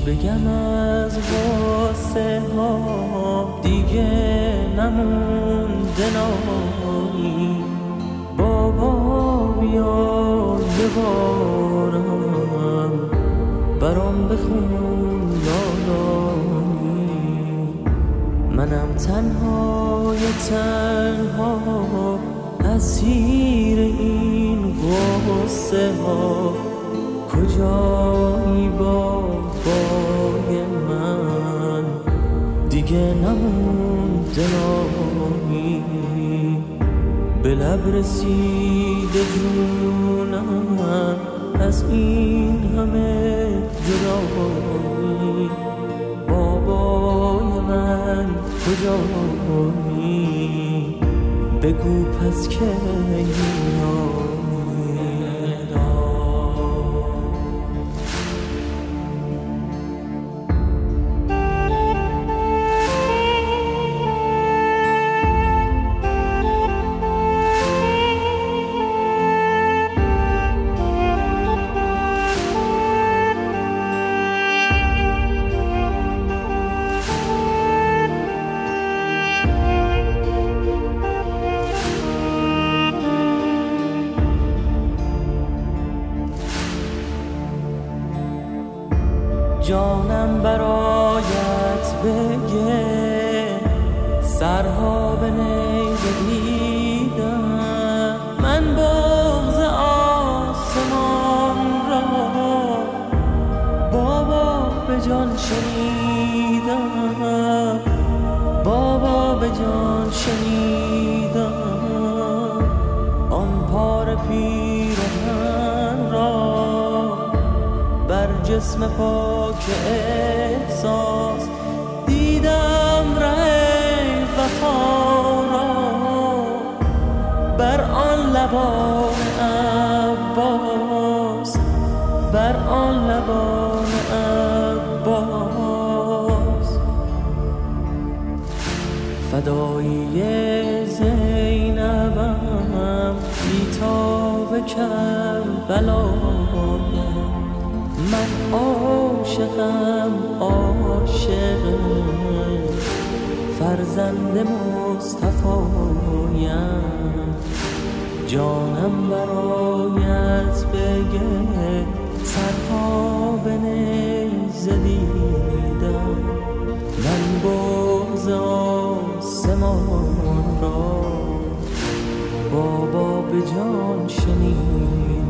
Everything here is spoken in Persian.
بگم از غصه ها دیگه نمونده نایی. بابا بیا یه بارم برام بخون لالایی. منم تنهای تنها اسیر این غصه ها. کجایی بابای من دیگه نمونده نایی. به لب رسیده جونم از این همه جدایی. بابای من کجایی بگو پس که میای. جانم برایت بگه سرها به نیزه دیدم. من بغض آسمان را بابا به جان شنیدم. بابا به جان شنیدم. آن پار پیرهن را بر جسم پاک احساس دیدم ره وفا را بر آن لبان عباس. بر آن لبان عباس. فدایی زینبم بی‌تاب کربلایم. من عاشقم عاشق فرزند مصطفایم. جانم برایت بگه سرها به نیزه دیدم. من بغض آسمان را بابا به جان شنیدم.